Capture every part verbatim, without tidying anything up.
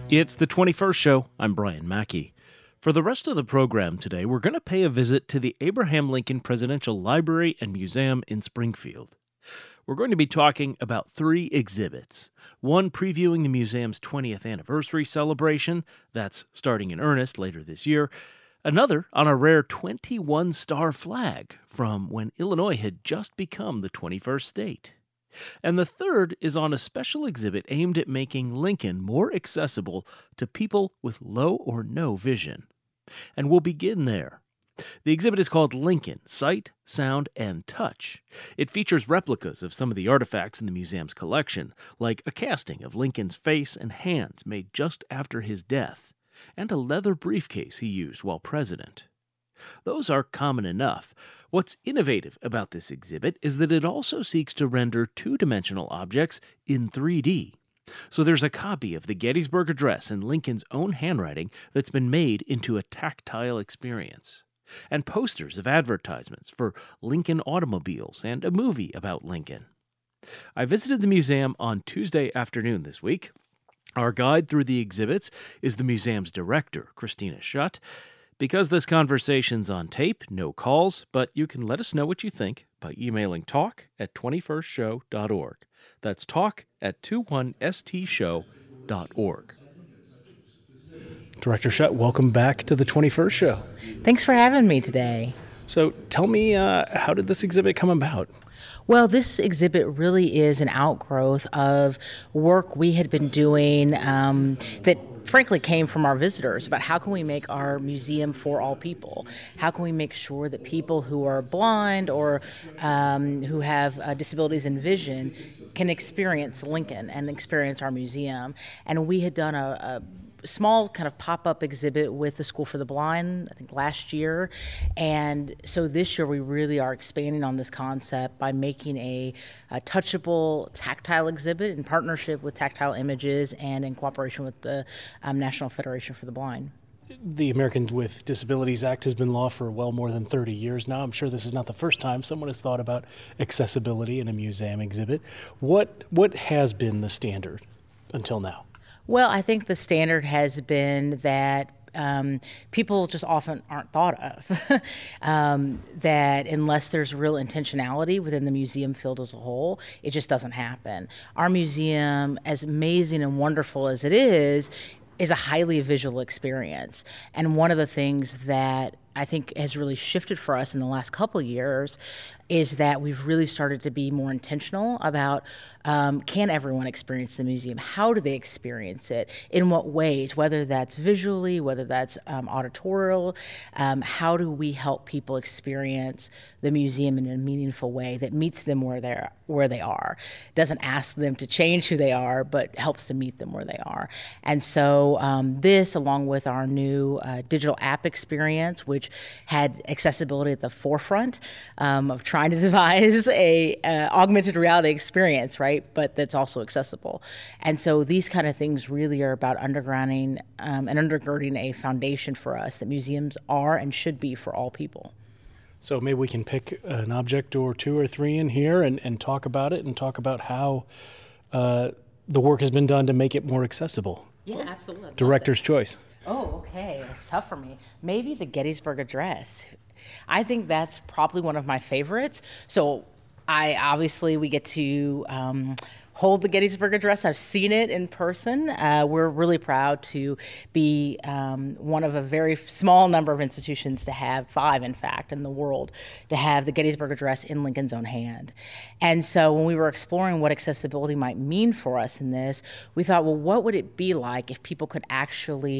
It's the twenty-first show. I'm Brian Mackey. For the rest of the program today, we're going to pay a visit to the Abraham Lincoln Presidential Library and Museum in Springfield. We're going to be talking about three exhibits. One previewing the museum's twentieth anniversary celebration, that's starting in earnest later this year. Another on a rare twenty-one star flag from when Illinois had just become the twenty-first state. And the third is on a special exhibit aimed at making Lincoln more accessible to people with low or no vision. And we'll begin there. The exhibit is called Lincoln: Sight, Sound, and Touch. It features replicas of some of the artifacts in the museum's collection, like a casting of Lincoln's face and hands made just after his death, and a leather briefcase he used while president. Those are common enough. What's innovative about this exhibit is that it also seeks to render two-dimensional objects in three D. So there's a copy of the Gettysburg Address in Lincoln's own handwriting that's been made into a tactile experience, and posters of advertisements for Lincoln automobiles and a movie about Lincoln. I visited the museum on Tuesday afternoon this week. Our guide through the exhibits is the museum's director, Christina Schutt. Because this conversation's on tape, no calls, but you can let us know what you think by emailing talk at twenty-first show dot org. That's talk at twenty-one s t show dot org. Director Schutt, welcome back to the twenty-first Show. Thanks for having me today. So tell me, uh, how did this exhibit come about? Well, this exhibit really is an outgrowth of work we had been doing um, that frankly came from our visitors about how can we make our museum for all people? How can we make sure that people who are blind or um, who have uh, disabilities in vision can experience Lincoln and experience our museum? And we had done a, a small kind of pop-up exhibit with the School for the Blind, I think last year. And so this year we really are expanding on this concept by making a, a touchable, tactile exhibit in partnership with Tactile Images and in cooperation with the um, National Federation for the Blind. The Americans with Disabilities Act has been law for well more than thirty years now. I'm sure this is not the first time someone has thought about accessibility in a museum exhibit. What what has been the standard until now? Well, I think the standard has been that um, people just often aren't thought of, um, that unless there's real intentionality within the museum field as a whole, it just doesn't happen. Our museum, as amazing and wonderful as it is, is a highly visual experience. And one of the things that I think has really shifted for us in the last couple of years is that we've really started to be more intentional about um, can everyone experience the museum? How do they experience it? In what ways? Whether that's visually, whether that's um, auditorial, um, how do we help people experience the museum in a meaningful way that meets them where they're where they are? Doesn't ask them to change who they are, but helps to meet them where they are. And so um, this, along with our new uh, digital app experience, which had accessibility at the forefront um, of trying to devise a uh, augmented reality experience, right? But that's also accessible. And so these kind of things really are about undergrounding um, and undergirding a foundation for us that museums are and should be for all people. So maybe we can pick an object or two or three in here and, and talk about it and talk about how uh, the work has been done to make it more accessible. Yeah, absolutely. Director's choice. Oh, okay. It's tough for me. Maybe the Gettysburg Address. I think that's probably one of my favorites. So I obviously, we get to um, hold the Gettysburg Address. I've seen it in person. Uh, we're really proud to be um, one of a very small number of institutions to have, five in fact, in the world, to have the Gettysburg Address in Lincoln's own hand. And so when we were exploring what accessibility might mean for us in this, we thought, well, what would it be like if people could actually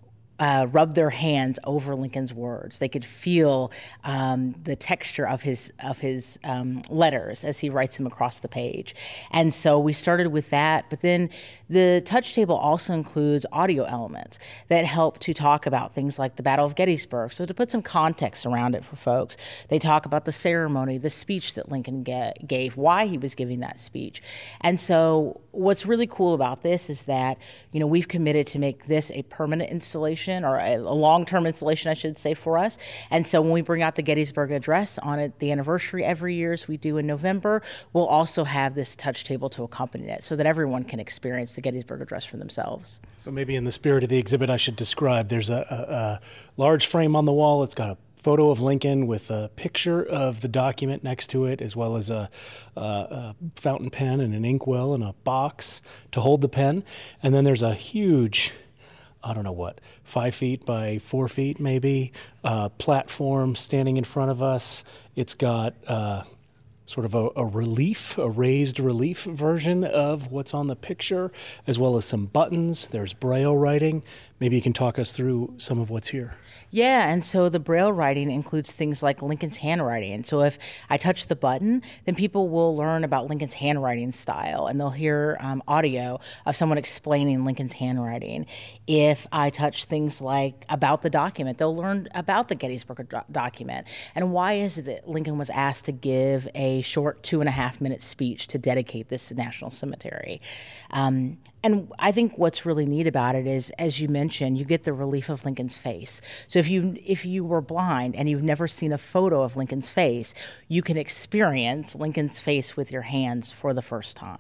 Uh, rub their hands over Lincoln's words? They could feel um, the texture of his of his um, letters as he writes them across the page. And so we started with that, but then the touch table also includes audio elements that help to talk about things like the Battle of Gettysburg. So to put some context around it for folks, they talk about the ceremony, the speech that Lincoln ga- gave, why he was giving that speech. And so what's really cool about this is that, you know, we've committed to make this a permanent installation installation, or a, a long-term installation, I should say, for us. And so when we bring out the Gettysburg Address on it, the anniversary every year, as we do in November, we'll also have this touch table to accompany it so that everyone can experience the Gettysburg Address for themselves. So maybe in the spirit of the exhibit, I should describe, there's a, a, a large frame on the wall. It's got a photo of Lincoln with a picture of the document next to it, as well as a, a, a fountain pen and an inkwell and a box to hold the pen. And then there's a huge, I don't know what, five feet by four feet maybe, uh, platform standing in front of us. It's got uh, sort of a, a relief, a raised relief version of what's on the picture, as well as some buttons. There's Braille writing. Maybe you can talk us through some of what's here. Yeah, and so the Braille writing includes things like Lincoln's handwriting. And so if I touch the button, then people will learn about Lincoln's handwriting style, and they'll hear um, audio of someone explaining Lincoln's handwriting. If I touch things like about the document, they'll learn about the Gettysburg do- document. And why is it that Lincoln was asked to give a short two and a half minute speech to dedicate this national cemetery? Um, And I think what's really neat about it is, as you mentioned, you get the relief of Lincoln's face. So if you if you were blind and you've never seen a photo of Lincoln's face, you can experience Lincoln's face with your hands for the first time.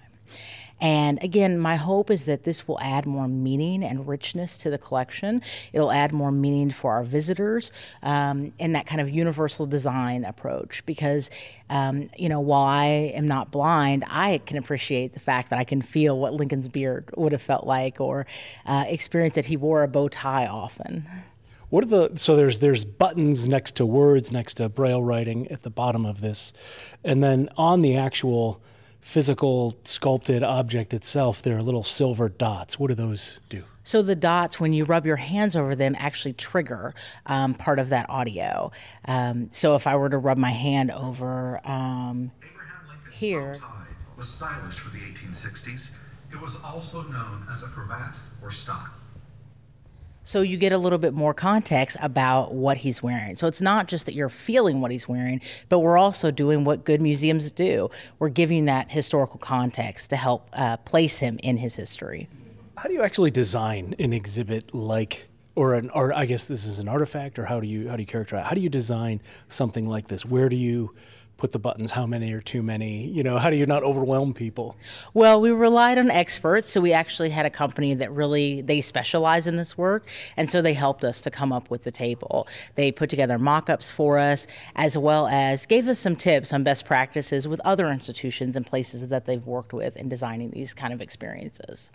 And again, my hope is that this will add more meaning and richness to the collection. It'll add more meaning for our visitors, um, and that kind of universal design approach. Because, um, you know, while I am not blind, I can appreciate the fact that I can feel what Lincoln's beard would have felt like, or uh, experience that he wore a bow tie often. What are the, so there's there's buttons next to words, next to Braille writing at the bottom of this. And then on the actual physical sculpted object itself, there are little silver dots. What do those do? So the dots, when you rub your hands over them, actually trigger um, part of that audio. Um, so if I were to rub my hand over um, Abraham Lincoln's here. bow tie was stylish for the eighteen sixties. It was also known as a cravat or stock. So you get a little bit more context about what he's wearing. So it's not just that you're feeling what he's wearing, but we're also doing what good museums do. We're giving that historical context to help uh, place him in his history. How do you actually design an exhibit like, or an, or I guess this is an artifact, or how do you how do you characterize? How do you design something like this? Where do you put the buttons? How many are too many? You know, how do you not overwhelm people? Well, we relied on experts, so we actually had a company that really, they specialize in this work, and so they helped us to come up with the table. They put together mock-ups for us, as well as gave us some tips on best practices with other institutions and places that they've worked with in designing these kind of experiences.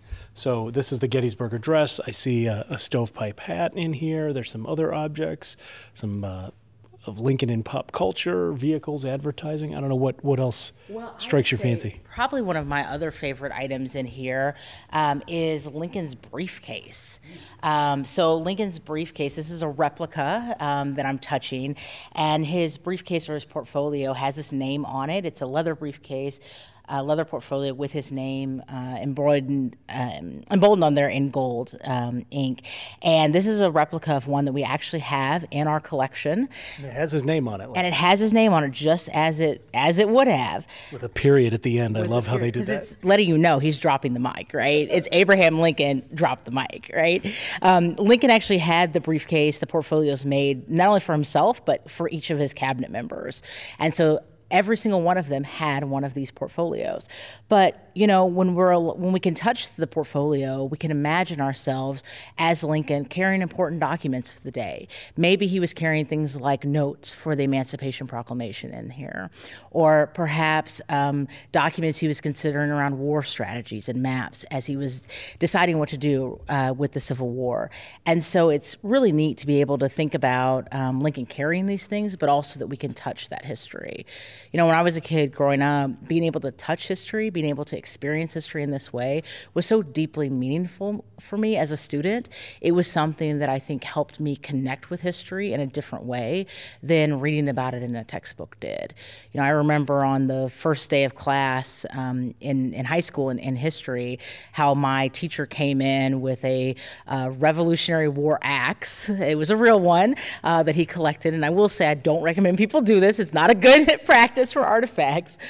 So this is the Gettysburg Address. I see a, a stovepipe hat in here. There's some other objects, some uh, of Lincoln in pop culture, vehicles, advertising. I don't know what, what else Well, strikes your I'd say fancy. Probably one of my other favorite items in here um, is Lincoln's briefcase. Um, so Lincoln's briefcase, this is a replica um, that I'm touching, and his briefcase or his portfolio has his name on it. It's a leather briefcase. Uh, leather portfolio with his name uh, embroidered, um, emboldened on there in gold um, ink. And this is a replica of one that we actually have in our collection. And it has his name on it. Like, And it has his name on it just as it as it would have. with a period at the end. I love how they did Because that. it's letting you know he's dropping the mic, right? It's Abraham Lincoln dropped the mic, right? Um, Lincoln actually had the briefcase, the portfolios made not only for himself, but for each of his cabinet members. And so every single one of them had one of these portfolios. But, you know, when we're when we can touch the portfolio, we can imagine ourselves as Lincoln carrying important documents of the day. Maybe he was carrying things like notes for the Emancipation Proclamation in here, or perhaps um, documents he was considering around war strategies and maps as he was deciding what to do uh, with the Civil War. And so it's really neat to be able to think about um, Lincoln carrying these things, but also that we can touch that history. You know, when I was a kid growing up, being able to touch history, being able to experience history in this way was so deeply meaningful for me as a student. It was something that I think helped me connect with history in a different way than reading about it in a textbook did. You know, I remember on the first day of class um, in, in high school in, in history, how my teacher came in with a uh, Revolutionary War axe. It was a real one uh, that he collected. And I will say, I don't recommend people do this. It's not a good practice for artifacts.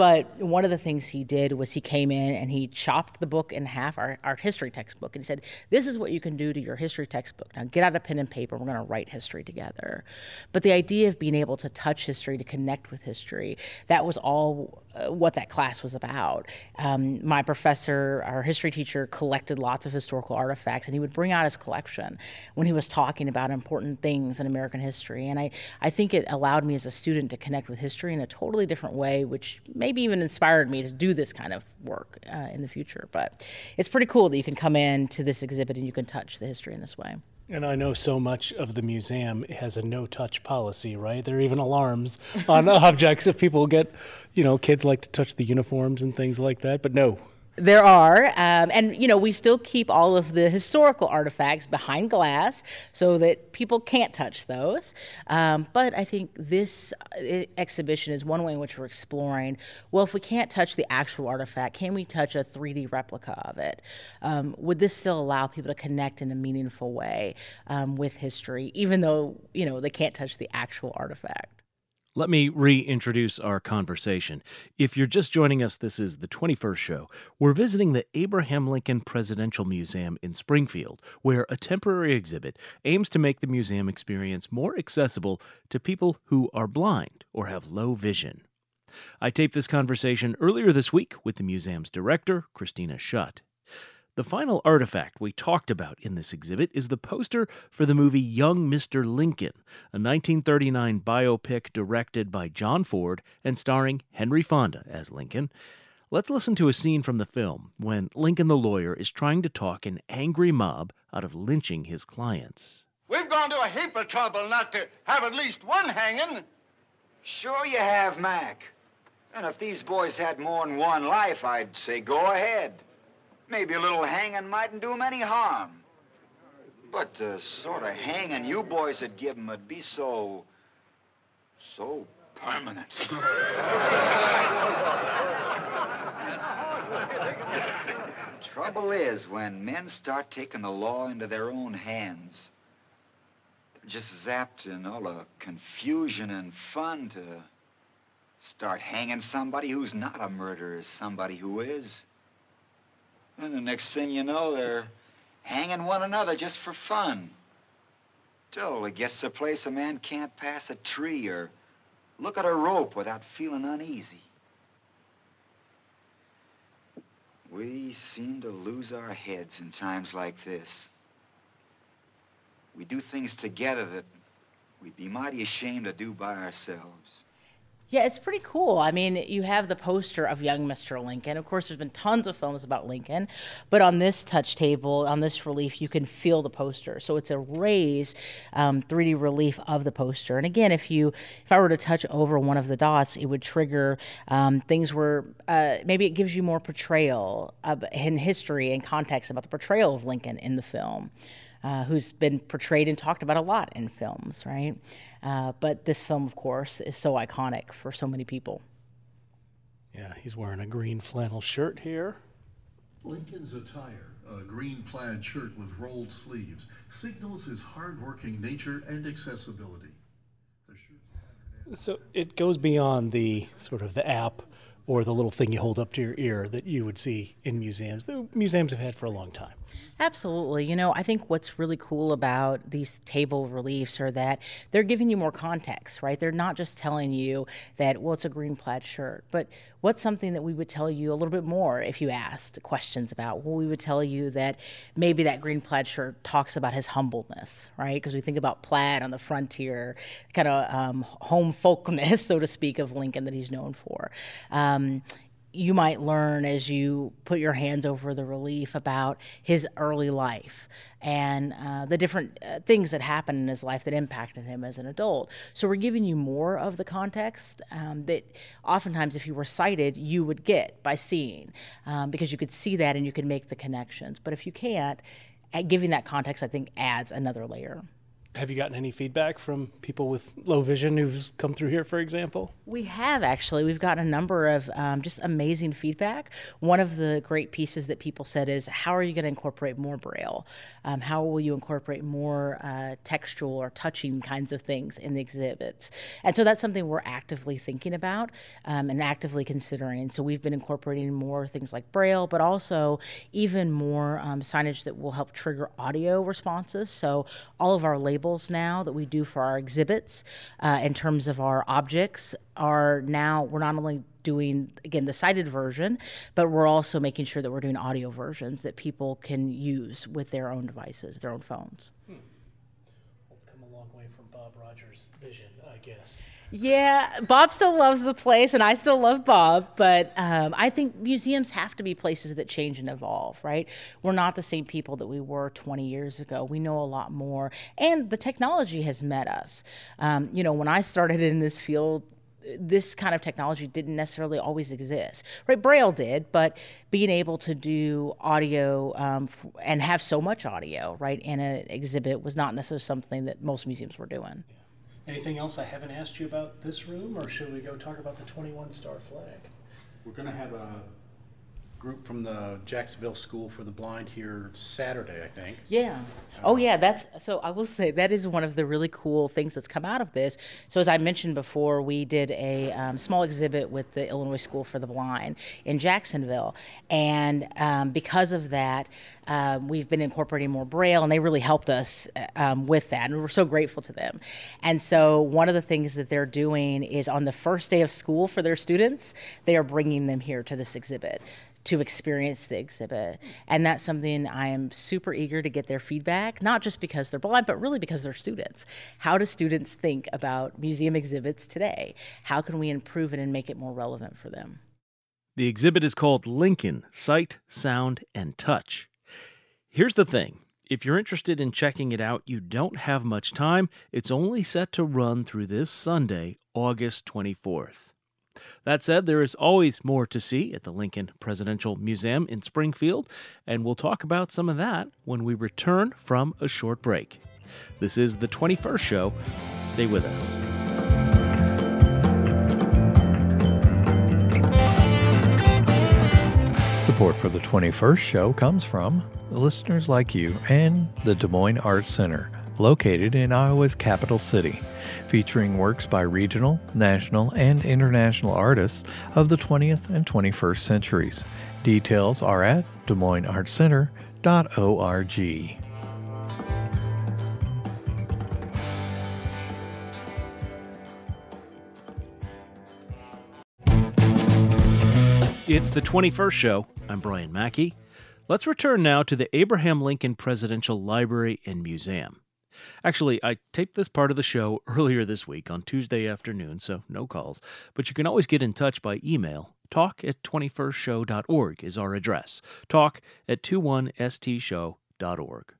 but one of the things he did was he came in and he chopped the book in half, our art history textbook, and he said, this is what you can do to your history textbook. Now get out a pen and paper, we're going to write history together. But the idea of being able to touch history, to connect with history, that was all uh, what that class was about. Um, my professor, our history teacher, collected lots of historical artifacts, and he would bring out his collection when he was talking about important things in American history. And I, I think it allowed me as a student to connect with history in a totally different way, which maybe even inspired me to do this kind of work uh, in the future. But it's pretty cool that you can come in to this exhibit and you can touch the history in this way. And I know so much of the museum has a no-touch policy, right? There are even alarms on objects if people get, you know, kids like to touch the uniforms and things like that, but no. There are, um, and you know, we still keep all of the historical artifacts behind glass so that people can't touch those. Um, but I think this uh, exhibition is one way in which we're exploring, well, if we can't touch the actual artifact, can we touch a three D replica of it? Um, would this still allow people to connect in a meaningful way um, with history, even though, you know, they can't touch the actual artifact? Let me reintroduce our conversation. If you're just joining us, this is the twenty-first show. We're visiting the Abraham Lincoln Presidential Museum in Springfield, where a temporary exhibit aims to make the museum experience more accessible to people who are blind or have low vision. I taped this conversation earlier this week with the museum's director, Christina Schutt. The final artifact we talked about in this exhibit is the poster for the movie Young Mister Lincoln, a nineteen thirty-nine biopic directed by John Ford and starring Henry Fonda as Lincoln. Let's listen to a scene from the film when Lincoln the lawyer is trying to talk an angry mob out of lynching his clients. We've gone to a heap of trouble not to have at least one hanging. Sure you have, Mac. And if these boys had more than one life, I'd say go ahead. Maybe a little hanging mightn't do 'em any harm. But the sort of hanging you boys would give 'em would be so... so permanent. Trouble is, when men start taking the law into their own hands, they're just zapped in all the confusion and fun to start hanging somebody who's not a murderer as somebody who is. And the next thing you know, they're hanging one another just for fun. Till it gets to a place a man can't pass a tree or look at a rope without feeling uneasy. We seem to lose our heads in times like this. We do things together that we'd be mighty ashamed to do by ourselves. Yeah, it's pretty cool. I mean, you have the poster of young Mister Lincoln. Of course, there's been tons of films about Lincoln, but on this touch table, on this relief, you can feel the poster. So it's a raised um, three D relief of the poster. And again, if you, if I were to touch over one of the dots, it would trigger um, things where uh, maybe it gives you more portrayal of, in history and context about the portrayal of Lincoln in the film. Uh, who's been portrayed and talked about a lot in films, right? Uh, but this film, of course, is so iconic for so many people. Yeah, he's wearing a green flannel shirt here. Lincoln's attire, a green plaid shirt with rolled sleeves, signals his hard-working nature and accessibility. The shirt's So it goes beyond the sort of the app or the little thing you hold up to your ear that you would see in museums. The museums have had for a long time. Absolutely. You know, I think what's really cool about these table reliefs are that they're giving you more context, right? They're not just telling you that, well, it's a green plaid shirt, but what's something that we would tell you a little bit more if you asked questions about? Well, we would tell you that maybe that green plaid shirt talks about his humbleness, right? Because we think about plaid on the frontier, kind of um, home folkness, so to speak, of Lincoln that he's known for. Um, You might learn as you put your hands over the relief about his early life and uh, the different uh, things that happened in his life that impacted him as an adult. So we're giving you more of the context um, that oftentimes if you were sighted, you would get by seeing, um, because you could see that and you could make the connections. But if you can't, giving that context, I think, adds another layer. Have you gotten any feedback from people with low vision who've come through here, for example? We have, actually. We've gotten a number of um, just amazing feedback. One of the great pieces that people said is, how are you going to incorporate more Braille? Um, how will you incorporate more uh, textual or touching kinds of things in the exhibits? And so that's something we're actively thinking about um, and actively considering. So we've been incorporating more things like Braille, but also even more um, signage that will help trigger audio responses. So all of our labels now that we do for our exhibits uh, in terms of our objects are now, we're not only doing, again, the sighted version, but we're also making sure that we're doing audio versions that people can use with their own devices, their own phones. Hmm. Well, it's come a long way from Bob Rogers' vision, I guess. Yeah, Bob still loves the place, and I still love Bob, but um, I think museums have to be places that change and evolve, right? We're not the same people that we were twenty years ago. We know a lot more, and the technology has met us. Um, you know, when I started in this field, this kind of technology didn't necessarily always exist, right? Braille did, but being able to do audio um, f- and have so much audio, right, in an exhibit was not necessarily something that most museums were doing. Yeah. Anything else I haven't asked you about this room, or should we go talk about the twenty-one star flag? We're going to have a group from the Jacksonville School for the Blind here Saturday, I think. Yeah. Oh, yeah. That's so. I will say that is one of the really cool things that's come out of this. So, as I mentioned before, we did a um, small exhibit with the Illinois School for the Blind in Jacksonville, and um, because of that, um, we've been incorporating more Braille, and they really helped us um, with that, and we're so grateful to them. And so, one of the things that they're doing is on the first day of school for their students, they are bringing them here to this exhibit to experience the exhibit. And that's something I am super eager to get their feedback, not just because they're blind, but really because they're students. How do students think about museum exhibits today? How can we improve it and make it more relevant for them? The exhibit is called Lincoln, Sight, Sound, and Touch. Here's the thing. If you're interested in checking it out, you don't have much time. It's only set to run through this Sunday, August twenty-fourth. That said, there is always more to see at the Lincoln Presidential Museum in Springfield, and we'll talk about some of that when we return from a short break. This is the twenty-first Show. Stay with us. Support for the twenty-first Show comes from listeners like you and the Des Moines Arts Center, located in Iowa's capital city, featuring works by regional, national, and international artists of the twentieth and twenty-first centuries. Details are at des moines arts center dot org. It's the twenty-first Show. I'm Brian Mackey. Let's return now to the Abraham Lincoln Presidential Library and Museum. Actually, I taped this part of the show earlier this week on Tuesday afternoon, so no calls. But you can always get in touch by email. talk at twenty-first show dot org is our address. talk at twenty-one s t show dot org.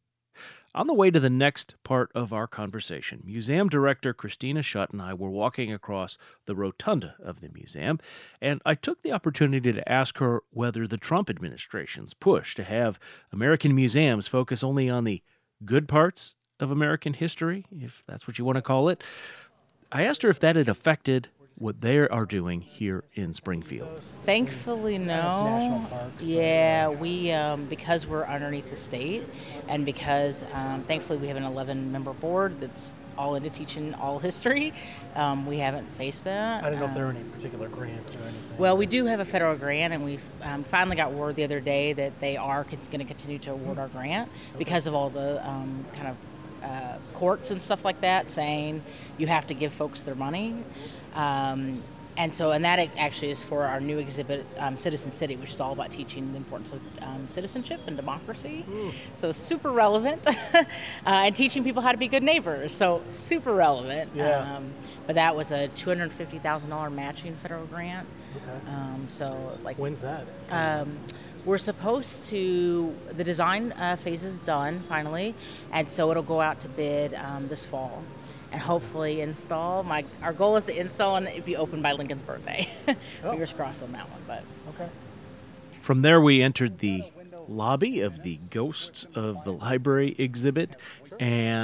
On the way to the next part of our conversation, Museum Director Christina Schutt and I were walking across the rotunda of the museum, and I took the opportunity to ask her whether the Trump administration's push to have American museums focus only on the good parts of American history, if that's what you want to call it. I asked her if that had affected what they are doing here in Springfield. Thankfully, no. Yeah, we, um, because we're underneath the state, and because, um, thankfully, we have an eleven-member board that's all into teaching all history, um, we haven't faced that. I don't know um, if there are any particular grants or anything. Well, we do have a federal grant, and we um, finally got word the other day that they are con- going to continue to award our grant okay. because of all the um, kind of uh, courts and stuff like that saying you have to give folks their money. Um, and so, and that actually is for our new exhibit, um, Citizen City, which is all about teaching the importance of um, citizenship and democracy. Ooh. So super relevant, uh, and teaching people how to be good neighbors. So super relevant. Yeah. Um, but that was a two hundred fifty thousand dollars matching federal grant. Okay. Um, so like. When's that? Um, we're supposed to, the design uh, phase is done finally, and so it'll go out to bid um, this fall. And hopefully install. My our goal is to install and it be open by Lincoln's birthday. oh. Fingers crossed on that one, but okay. From there, we entered the lobby of the Ghosts of the Library exhibit, and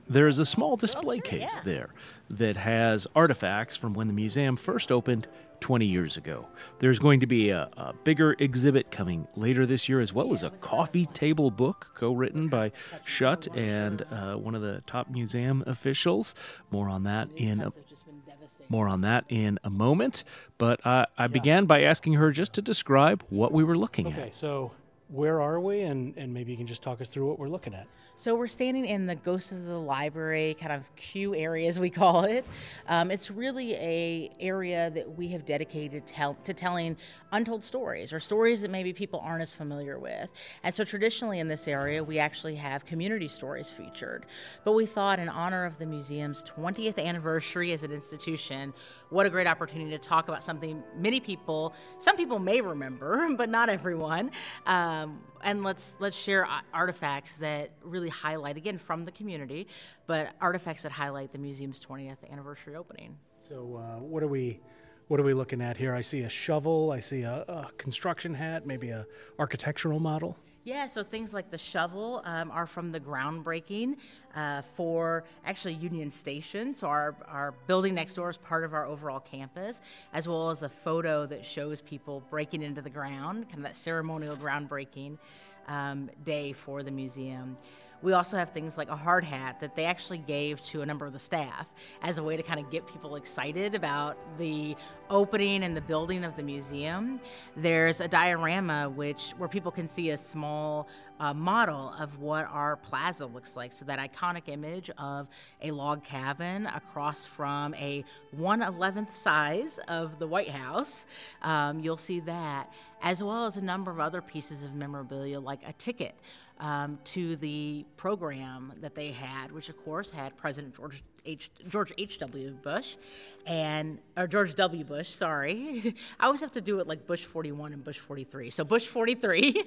There is a small display case there that has artifacts from when the museum first opened twenty years ago. There's going to be a, a bigger exhibit coming later this year, as well as a coffee table book co-written by Schutt and uh, one of the top museum officials. More on that in a, more on that in a moment. But uh, I began by asking her just to describe what we were looking Okay, at. so where are we? And, and maybe you can just talk us through what we're looking at. So we're standing in the Ghost of the Library kind of queue area, as we call it. Um, it's really a area that we have dedicated to, tell, to telling untold stories, or stories that maybe people aren't as familiar with. And so traditionally in this area, we actually have community stories featured. But we thought, in honor of the museum's twentieth anniversary as an institution, what a great opportunity to talk about something many people, some people may remember, but not everyone. Um, and let's let's share artifacts that really highlight, again, from the community, but artifacts that highlight the museum's twentieth anniversary opening. So uh, what are we what are we looking at here? I see a shovel, I see a, a construction hat, maybe a architectural model. Yeah, so things like the shovel um, are from the groundbreaking uh, for actually Union Station. So our, our building next door is part of our overall campus, as well as a photo that shows people breaking into the ground, kind of that ceremonial groundbreaking um, day for the museum. We also have things like a hard hat that they actually gave to a number of the staff as a way to kind of get people excited about the opening and the building of the museum. There's a diorama which where people can see a small uh, model of what our plaza looks like. So that iconic image of a log cabin across from a one eleventh size of the White House. Um, you'll see that, as well as a number of other pieces of memorabilia like a ticket Um, to the program that they had, which of course had President George H. George H W. Bush and or George W. Bush. Sorry, I always have to do it like Bush forty-one and Bush forty-three. So Bush forty-three,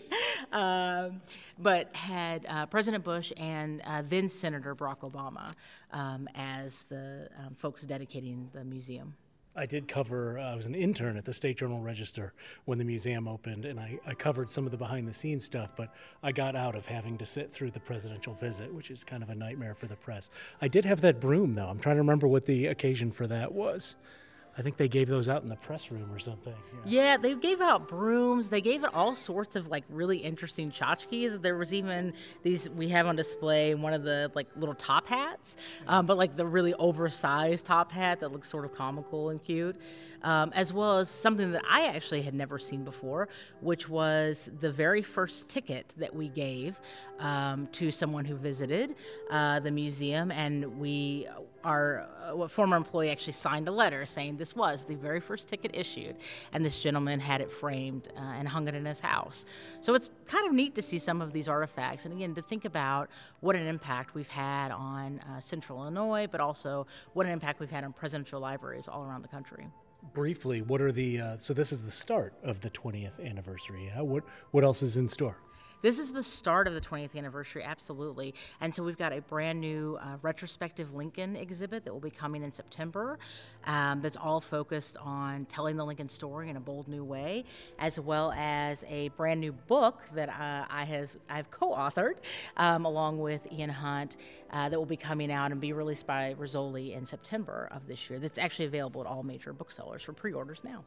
um, but had uh, President Bush and uh, then Senator Barack Obama um, as the um, folks dedicating the museum. I did cover, uh, I was an intern at the State Journal Register when the museum opened, and I, I covered some of the behind-the-scenes stuff, but I got out of having to sit through the presidential visit, which is kind of a nightmare for the press. I did have that broom, though. I'm trying to remember what the occasion for that was. I think they gave those out in the press room or something. Yeah. yeah, they gave out brooms. They gave it all sorts of like really interesting tchotchkes. There was even these we have on display, one of the like little top hats, um, but like the really oversized top hat that looks sort of comical and cute, um, as well as something that I actually had never seen before, which was the very first ticket that we gave um, to someone who visited uh, the museum, and we. Our uh, former employee actually signed a letter saying this was the very first ticket issued, and this gentleman had it framed uh, and hung it in his house. So it's kind of neat to see some of these artifacts, and again, to think about what an impact we've had on uh, Central Illinois, but also what an impact we've had on presidential libraries all around the country. Briefly, what are the, uh, so this is the start of the twentieth anniversary. Yeah? What, what else is in store? This is the start of the twentieth anniversary, absolutely. And so we've got a brand new uh, retrospective Lincoln exhibit that will be coming in September um, that's all focused on telling the Lincoln story in a bold new way, as well as a brand new book that uh, I has I've co-authored um, along with Ian Hunt uh, that will be coming out and be released by Rizzoli in September of this year. That's actually available at all major booksellers for pre-orders now.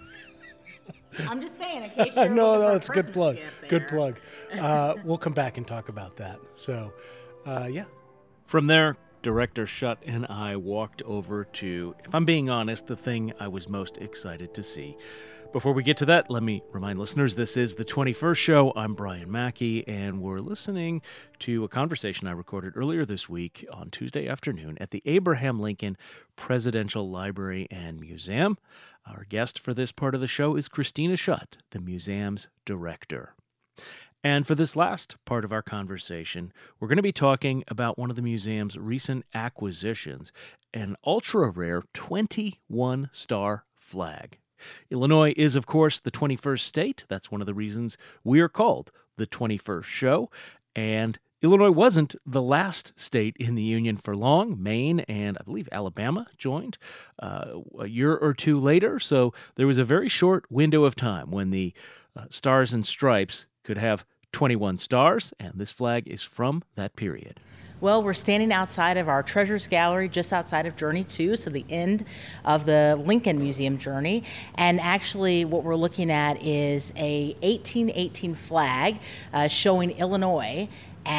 I'm just saying, in case you're no, looking no, for it's a a good plug. gift there. Good plug. Uh, we'll come back and talk about that. So, uh, yeah. From there, Director Schutt and I walked over to, if I'm being honest, the thing I was most excited to see. Before we get to that, let me remind listeners this is the twenty-first show. I'm Brian Mackey, and we're listening to a conversation I recorded earlier this week on Tuesday afternoon at the Abraham Lincoln Presidential Library and Museum. Our guest for this part of the show is Christina Schutt, the museum's director. And for this last part of our conversation, we're going to be talking about one of the museum's recent acquisitions, an ultra-rare twenty-one star flag. Illinois is, of course, the twenty-first state. That's one of the reasons we are called the twenty-first show. And Illinois wasn't the last state in the Union for long. Maine and I believe Alabama joined uh, a year or two later. So there was a very short window of time when the uh, Stars and Stripes could have twenty-one stars, and this flag is from that period. Well, we're standing outside of our Treasures Gallery, just outside of Journey two, so the end of the Lincoln Museum journey. And actually, what we're looking at is a eighteen eighteen flag uh, showing Illinois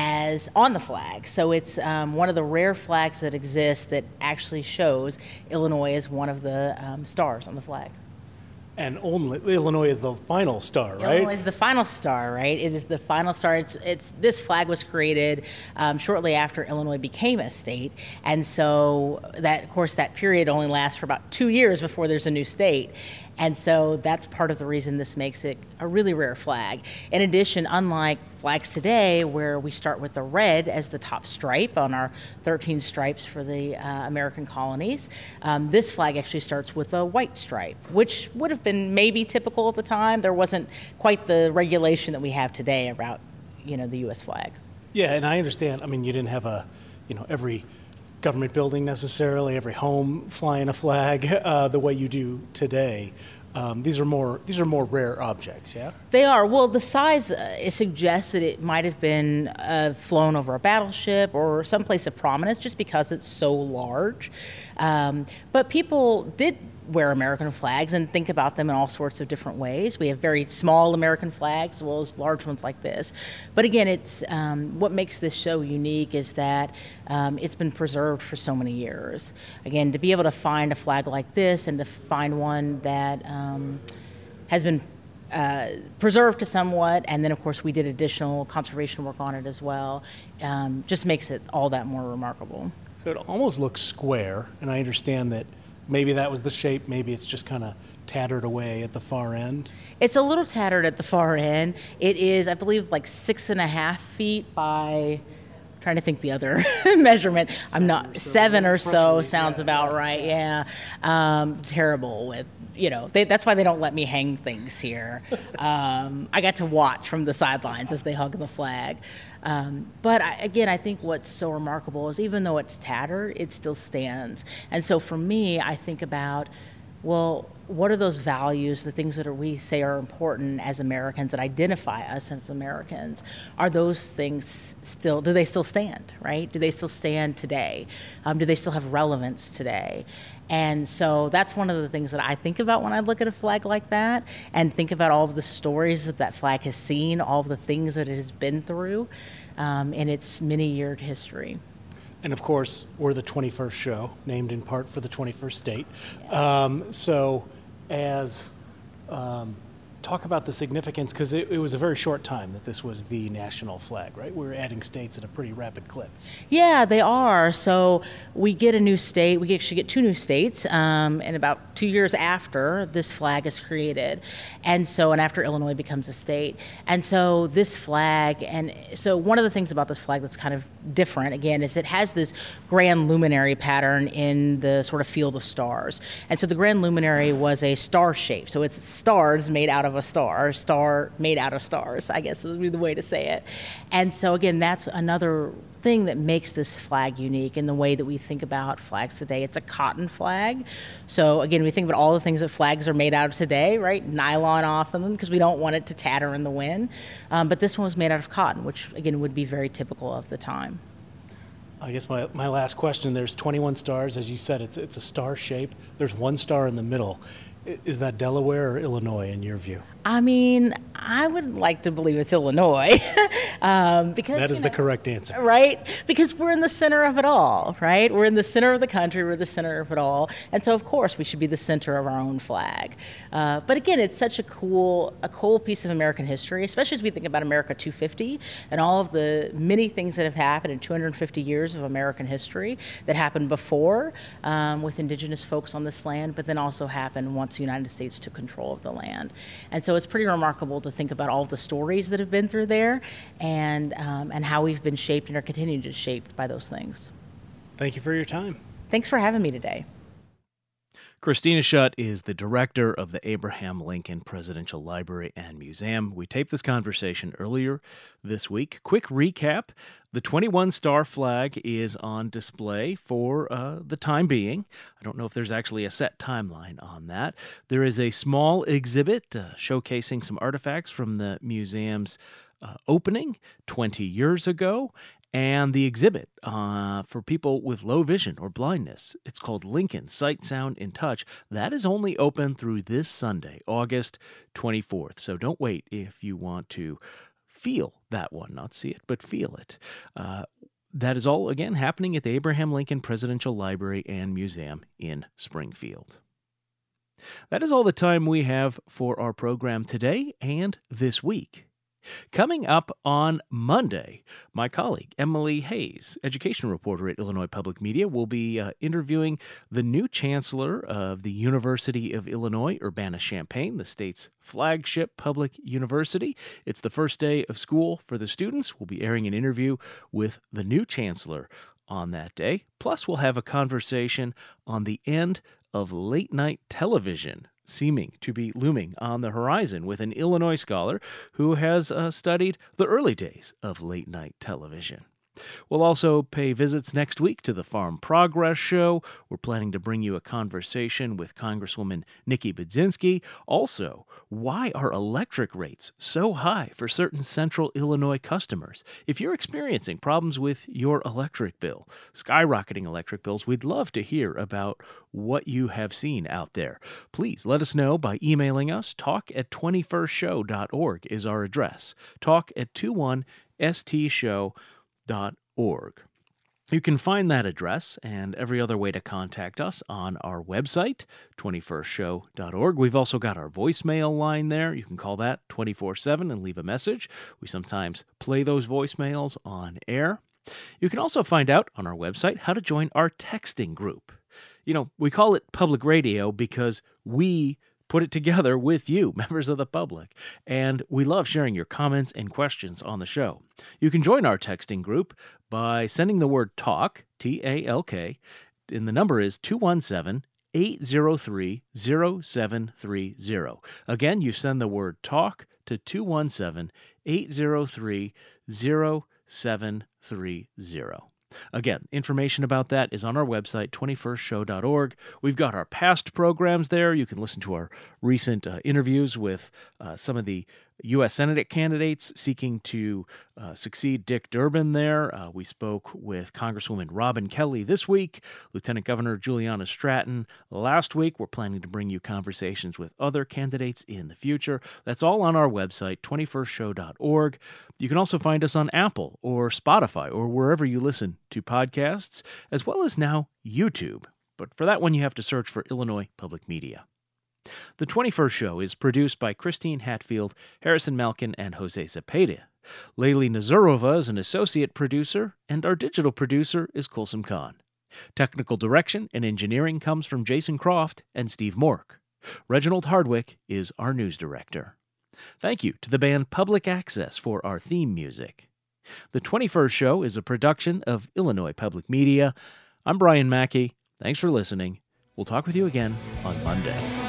as on the flag. So it's um, one of the rare flags that exists that actually shows Illinois as one of the um, stars on the flag. And only Illinois is the final star, right? Illinois is the final star, right? It is the final star. It's it's this flag was created um, shortly after Illinois became a state, and so that, of course, that period only lasts for about two years before there's a new state. And so that's part of the reason this makes it a really rare flag. In addition, unlike flags today, where we start with the red as the top stripe on our thirteen stripes for the uh, American colonies, um, this flag actually starts with a white stripe, which would have been maybe typical at the time. There wasn't quite the regulation that we have today about, you know, the U S flag. Yeah, and I understand. I mean, you didn't have a, you know, every government building necessarily, every home flying a flag uh, the way you do today. Um, these are more these are more rare objects, yeah? They are. Well, the size uh, it suggests that it might have been uh, flown over a battleship or someplace of prominence just because it's so large. Um, but people did wear American flags and think about them in all sorts of different ways. We have very small American flags as well as large ones like this. But again, it's um, what makes this show unique is that um, it's been preserved for so many years. Again, to be able to find a flag like this and to find one that um, has been uh, preserved to somewhat, and then of course we did additional conservation work on it as well, um, just makes it all that more remarkable. So it almost looks square, and I understand that maybe that was the shape, maybe it's just kind of tattered away at the far end. It's a little tattered at the far end. It is, I believe, like six and a half feet by, I'm trying to think the other measurement. Seven I'm not, or so, seven or so sounds yeah, about yeah, right, yeah. yeah. Um, terrible with, you know, they, that's why they don't let me hang things here. um, I got to watch from the sidelines as they hug the flag. Um, but I, again, I think what's so remarkable is even though it's tattered, it still stands. And so for me, I think about, well, what are those values, the things that are, we say are important as Americans that identify us as Americans? Are those things still, do they still stand, right? Do they still stand today? Um, do they still have relevance today? And so that's one of the things that I think about when I look at a flag like that and think about all of the stories that that flag has seen, all of the things that it has been through um, in its many-yeared history. And of course, we're the twenty-first show, named in part for the twenty-first state. Yeah. Um, so as um, talk about the significance, because it, it was a very short time that this was the national flag, right? We were adding states at a pretty rapid clip. Yeah, they are. So we get a new state. We actually get two new states um, in about two years after this flag is created. And so, and after Illinois becomes a state. And so this flag, and so one of the things about this flag that's kind of different, again, is it has this grand luminary pattern in the sort of field of stars. And so the grand luminary was a star shape. So it's stars made out of a star, star made out of stars, I guess would be the way to say it. And so again, that's another thing that makes this flag unique in the way that we think about flags today. It's a cotton flag. So again, we think about all the things that flags are made out of today, right? Nylon off of them because we don't want it to tatter in the wind. Um, but this one was made out of cotton, which again would be very typical of the time. I guess my, my last question, there's twenty-one stars. As you said, it's it's a star shape. There's one star in the middle. Is that Delaware or Illinois in your view? I mean, I would like to believe it's Illinois. um, because That is you know, the correct answer. Right? Because we're in the center of it all, right? We're in the center of the country. We're the center of it all. And so, of course, we should be the center of our own flag. Uh, but again, it's such a cool, a cool piece of American history, especially as we think about America two fifty and all of the many things that have happened in two hundred fifty years of American history that happened before um, with indigenous folks on this land, but then also happened once the United States took control of the land. And so it's pretty remarkable to think about all the stories that have been through there and um, and how we've been shaped and are continuing to be shaped by those things. Thank you for your time. Thanks for having me today. Christina Schutt is the director of the Abraham Lincoln Presidential Library and Museum. We taped this conversation earlier this week. Quick recap. The twenty-one star flag is on display for uh, the time being. I don't know if there's actually a set timeline on that. There is a small exhibit uh, showcasing some artifacts from the museum's uh, opening twenty years ago, and the exhibit uh, for people with low vision or blindness. It's called Lincoln Sight, Sound, and Touch. That is only open through this Sunday, August twenty-fourth. So don't wait if you want to feel that one, not see it, but feel it. Uh, that is all, again, happening at the Abraham Lincoln Presidential Library and Museum in Springfield. That is all the time we have for our program today and this week. Coming up on Monday, my colleague Emily Hayes, education reporter at Illinois Public Media, will be uh, interviewing the new chancellor of the University of Illinois, Urbana-Champaign, the state's flagship public university. It's the first day of school for the students. We'll be airing an interview with the new chancellor on that day. Plus, we'll have a conversation on the end of late-night television, seeming to be looming on the horizon, with an Illinois scholar who has uh, studied the early days of late-night television. We'll also pay visits next week to the Farm Progress Show. We're planning to bring you a conversation with Congresswoman Nikki Budzinski. Also, why are electric rates so high for certain central Illinois customers? If you're experiencing problems with your electric bill, skyrocketing electric bills, we'd love to hear about what you have seen out there. Please let us know by emailing us. talk at twenty-first show dot org is our address. talk at twenty-one s t show dot org. You can find that address and every other way to contact us on our website, twenty-first show dot org. We've also got our voicemail line there. You can call that twenty-four seven and leave a message. We sometimes play those voicemails on air. You can also find out on our website how to join our texting group. You know, we call it public radio because we put it together with you, members of the public, and we love sharing your comments and questions on the show. You can join our texting group by sending the word TALK, T A L K, and the number is two one seven, eight zero three, zero seven three zero. Again, you send the word TALK to two one seven, eight zero three, zero seven three zero. Again, information about that is on our website, twenty-first show dot org. We've got our past programs there. You can listen to our recent uh, interviews with uh, some of the U S Senate candidates seeking to uh, succeed Dick Durbin there. Uh, we spoke with Congresswoman Robin Kelly this week, Lieutenant Governor Juliana Stratton last week. We're planning to bring you conversations with other candidates in the future. That's all on our website, twenty-first show dot org. You can also find us on Apple or Spotify or wherever you listen to podcasts, as well as now YouTube. But for that one, you have to search for Illinois Public Media. The twenty-first Show is produced by Christine Hatfield, Harrison Malkin, and Jose Zepeda. Layli Nazarova is an associate producer, and our digital producer is Kulsum Khan. Technical direction and engineering comes from Jason Croft and Steve Mork. Reginald Hardwick is our news director. Thank you to the band Public Access for our theme music. The twenty-first Show is a production of Illinois Public Media. I'm Brian Mackey. Thanks for listening. We'll talk with you again on Monday.